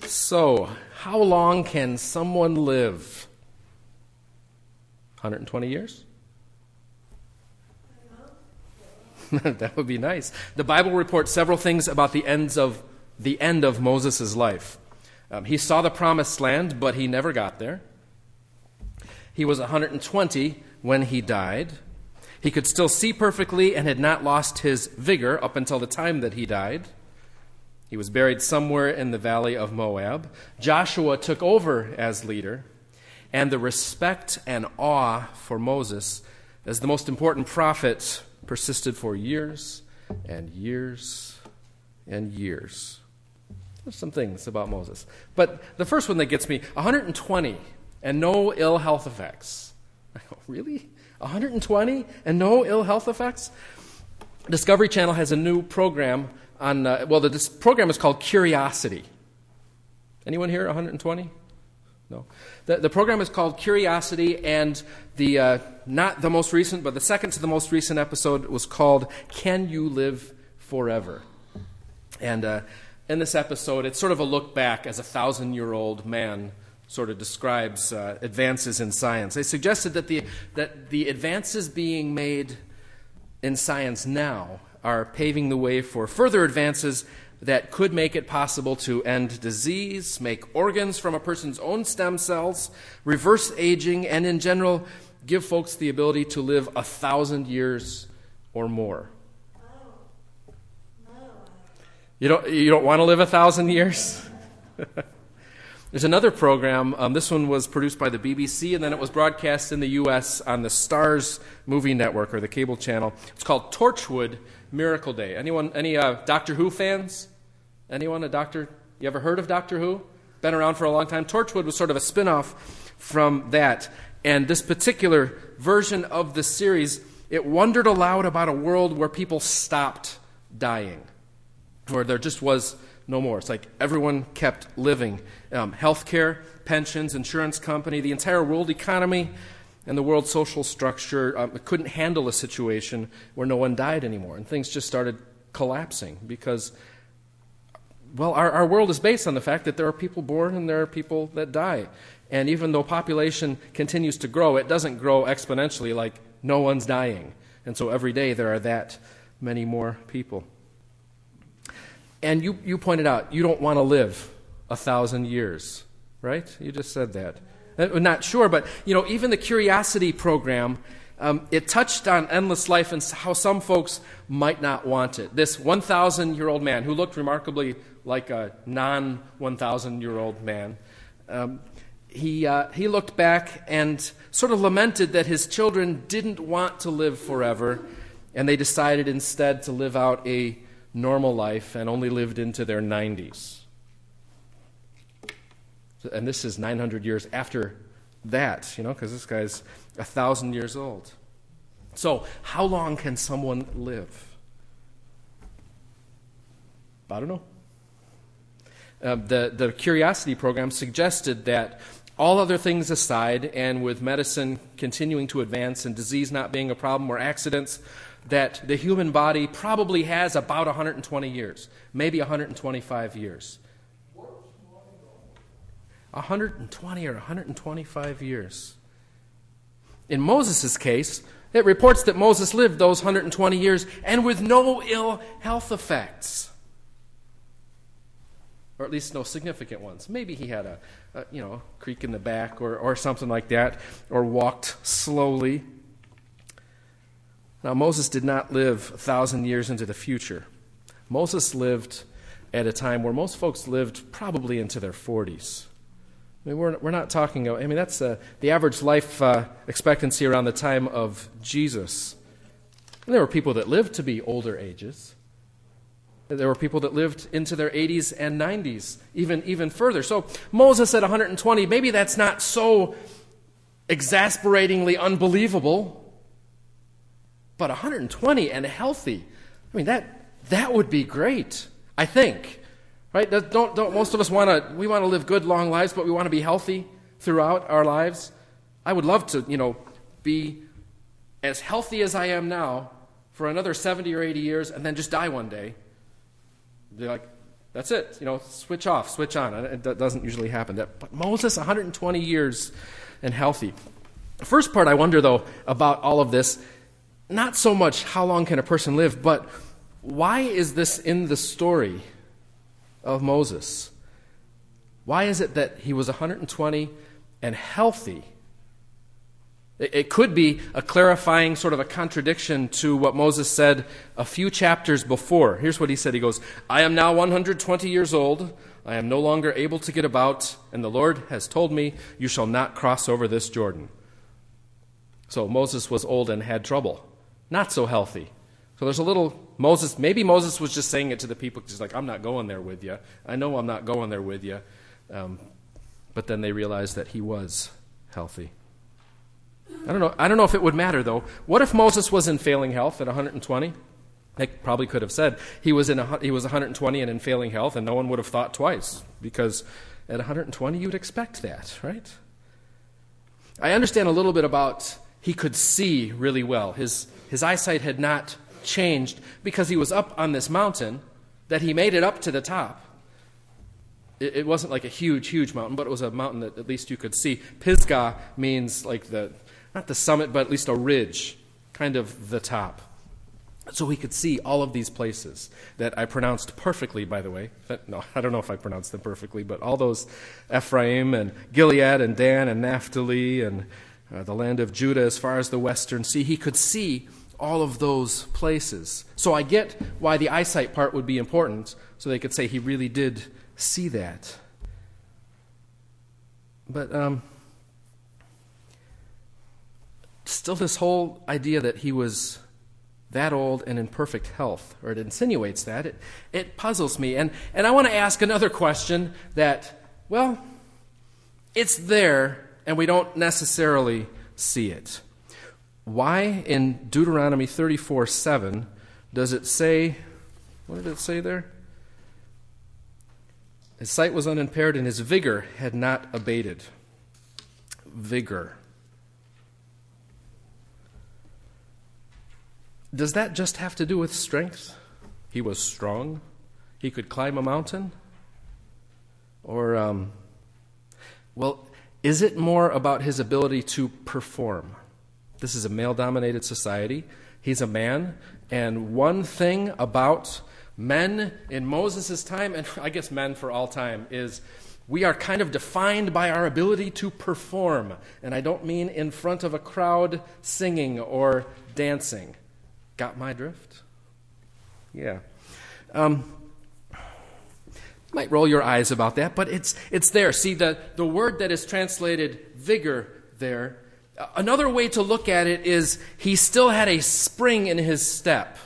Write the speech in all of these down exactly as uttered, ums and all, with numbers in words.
So, how long can someone live? one hundred twenty years? That would be nice. The Bible reports several things about the ends of the end of Moses' life. Um, he saw the promised land, but he never got there. He was one hundred twenty when he died. He could still see perfectly and had not lost his vigor up until the time that he died. He was buried somewhere in the valley of Moab. Joshua took over as leader, and the respect and awe for Moses as the most important prophet persisted for years and years and years. There's some things about Moses. But the first one that gets me, one hundred twenty and no ill health effects. I go, really? one hundred twenty and no ill health effects? Discovery Channel has a new program on, uh, well, the, this program is called Curiosity. Anyone here one hundred twenty? No. The, the program is called Curiosity, and the uh, not the most recent, but the second to the most recent episode was called Can You Live Forever? And uh, in this episode, it's sort of a look back as a thousand-year-old man sort of describes uh, advances in science. They suggested that the that the advances being made in science now are paving the way for further advances that could make it possible to end disease, make organs from a person's own stem cells, reverse aging, and in general, give folks the ability to live a thousand years or more. You don't, you don't want to live a thousand years? There's another program. Um, this one was produced by the B B C, and then it was broadcast in the U S on the Starz movie network, or the cable channel. It's called Torchwood Miracle Day. Anyone, any uh, Doctor Who fans? Anyone a Doctor? You ever heard of Doctor Who? Been around for a long time. Torchwood was sort of a spin-off from that. And this particular version of the series, it wondered aloud about a world where people stopped dying, where there just was no more. It's like everyone kept living. Um, healthcare, pensions, insurance company, the entire world economy, and the world social structure um, couldn't handle a situation where no one died anymore. And things just started collapsing because, well, our, our world is based on the fact that there are people born and there are people that die. And even though population continues to grow, it doesn't grow exponentially, like no one's dying. And so every day there are that many more people. And you, you pointed out, you don't want to live a thousand years, right? You just said that. I'm not sure, but you know, even the Curiosity program, um, it touched on endless life and how some folks might not want it. This one thousand year old man who looked remarkably like a non-one thousand year old man, um, he uh, he looked back and sort of lamented that his children didn't want to live forever, and they decided instead to live out a normal life and only lived into their nineties. And this is nine hundred years after that, you know, because this guy's one thousand years old. So, how long can someone live? I don't know. Uh, the, the Curiosity program suggested that all other things aside, and with medicine continuing to advance and disease not being a problem or accidents, that the human body probably has about one hundred twenty years, maybe one hundred twenty-five years. one hundred twenty or one hundred twenty-five years. In Moses' case, it reports that Moses lived those one hundred twenty years and with no ill health effects. Or at least no significant ones. Maybe he had a, a you know, creak in the back or, or something like that, or walked slowly. Now, Moses did not live a thousand years into the future. Moses lived at a time where most folks lived probably into their forties. I mean, we're, we're not talking, I mean, that's uh, the average life uh, expectancy around the time of Jesus. And there were people that lived to be older ages. There were people that lived into their eighties and nineties, even, even further. So Moses at one hundred twenty, maybe that's not so exasperatingly unbelievable. But one hundred twenty and healthy, I mean, that that would be great, I think. Right? Don't, don't most of us want to, we want to live good, long lives, but we want to be healthy throughout our lives. I would love to, you know, be as healthy as I am now for another seventy or eighty years and then just die one day. Be like, That's it. You know, switch off, switch on. It doesn't usually happen. But Moses, one hundred twenty years and healthy. The first part I wonder, though, about all of this, not so much how long can a person live, but why is this in the story of Moses? Why is it that he was one hundred twenty and healthy? It could be a clarifying sort of a contradiction to what Moses said a few chapters before. Here's what he said. He goes, I am now one hundred twenty years old. I am no longer able to get about, and the Lord has told me, you shall not cross over this Jordan. So Moses was old and had trouble. Not so healthy. So there's a little Moses, maybe Moses was just saying it to the people, just like, I'm not going there with you. I know I'm not going there with you. Um, but then they realized that he was healthy. I don't know. I don't know if it would matter, though. What if Moses was in failing health at one hundred twenty? They probably could have said he was in a, he was one hundred twenty and in failing health, and no one would have thought twice, because at one hundred twenty you'd expect that, right? I understand a little bit about he could see really well. His his eyesight had not changed because he was up on this mountain that he made it up to the top. It, it wasn't like a huge, huge mountain, but it was a mountain that at least you could see. Pisgah means like the not the summit, but at least a ridge, kind of the top. So he could see all of these places that I pronounced perfectly, by the way. No, I don't know if I pronounced them perfectly, but all those Ephraim and Gilead and Dan and Naphtali and uh, the land of Judah as far as the western sea, he could see all of those places. So I get why the eyesight part would be important, so they could say he really did see that. But um, still this whole idea that he was that old and in perfect health, or it insinuates that, it, it puzzles me. And, and I want to ask another question that, well, it's there, and we don't necessarily see it. Why in Deuteronomy thirty-four seven does it say, what did it say there? His sight was unimpaired and his vigor had not abated. Vigor. Does that just have to do with strength? He was strong. He could climb a mountain? Or, um, well, is it more about his ability to perform? This is a male-dominated society. He's a man. And one thing about men in Moses' time, and I guess men for all time, is we are kind of defined by our ability to perform. And I don't mean in front of a crowd singing or dancing. Got my drift? Yeah. Um, might roll your eyes about that, but it's it's there. See, the, the word that is translated vigor there, another way to look at it is he still had a spring in his step.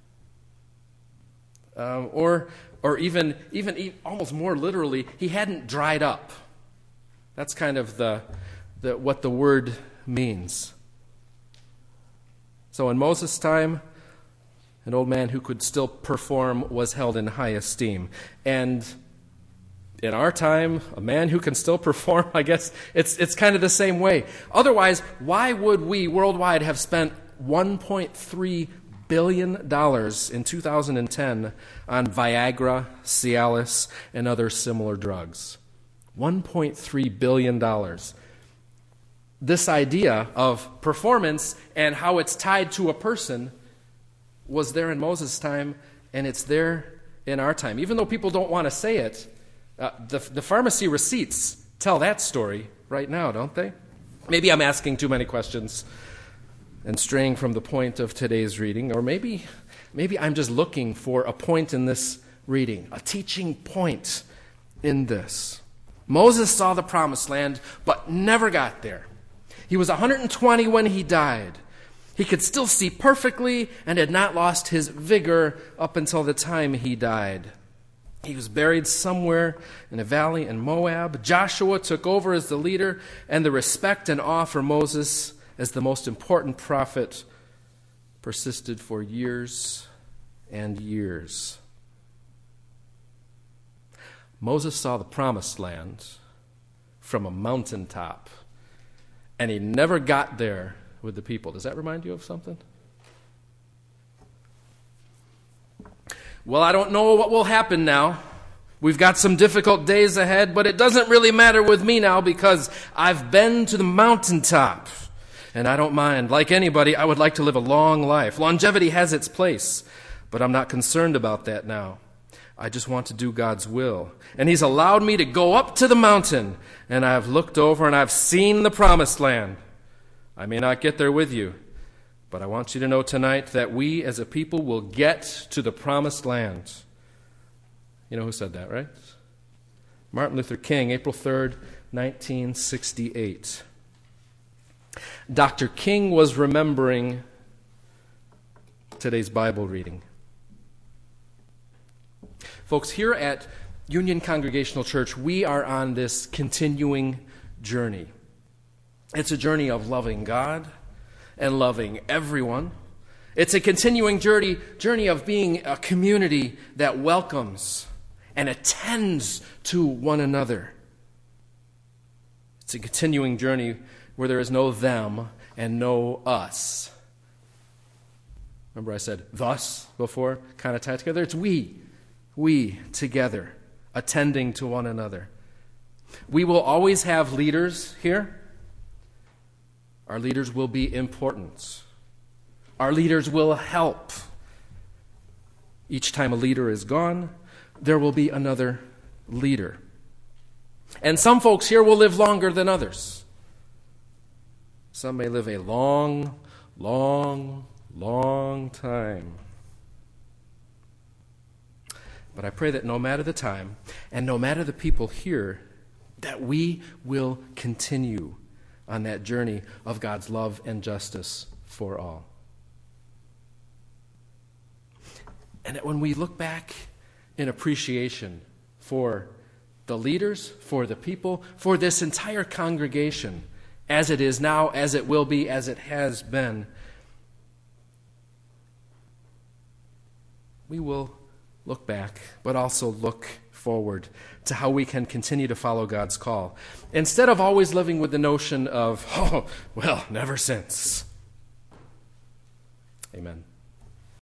Um, or or even, even even almost more literally, he hadn't dried up. That's kind of the, the what the word means. So in Moses' time, an old man who could still perform was held in high esteem. And in our time, a man who can still perform, I guess it's it's kind of the same way. Otherwise, why would we worldwide have spent one point three billion dollars in two thousand ten on Viagra, Cialis, and other similar drugs? one point three billion dollars. This idea of performance and how it's tied to a person was there in Moses' time, and it's there in our time. Even though people don't want to say it, uh, the, the pharmacy receipts tell that story right now, don't they? Maybe I'm asking too many questions and straying from the point of today's reading, or maybe, maybe I'm just looking for a point in this reading, a teaching point in this. Moses saw the promised land, but never got there. He was one hundred twenty when he died. He could still see perfectly and had not lost his vigor up until the time he died. He was buried somewhere in a valley in Moab. Joshua took over as the leader, and the respect and awe for Moses as the most important prophet persisted for years and years. Moses saw the promised land from a mountaintop, and he never got there with the people. Does that remind you of something? Well, I don't know what will happen now. We've got some difficult days ahead, but it doesn't really matter with me now because I've been to the mountaintop. And I don't mind. Like anybody, I would like to live a long life. Longevity has its place, but I'm not concerned about that now. I just want to do God's will. And He's allowed me to go up to the mountain, and I've looked over and I've seen the promised land. I may not get there with you, but I want you to know tonight that we as a people will get to the promised land. You know who said that, right? Martin Luther King, April third, nineteen sixty-eight. Doctor King was remembering today's Bible reading. Folks, here at Union Congregational Church, we are on this continuing journey. It's a journey of loving God and loving everyone. It's a continuing journey, journey of being a community that welcomes and attends to one another. It's a continuing journey where there is no them and no us. Remember I said thus before, kind of tied together? It's we. We together, attending to one another. We will always have leaders here. Our leaders will be important. Our leaders will help. Each time a leader is gone, there will be another leader. And some folks here will live longer than others. Some may live a long, long, long time. But I pray that no matter the time and no matter the people here, that we will continue on that journey of God's love and justice for all. And that when we look back in appreciation for the leaders, for the people, for this entire congregation, as it is now, as it will be, as it has been, we will look back, but also look forward to how we can continue to follow God's call. Instead of always living with the notion of, oh, well, never since. Amen.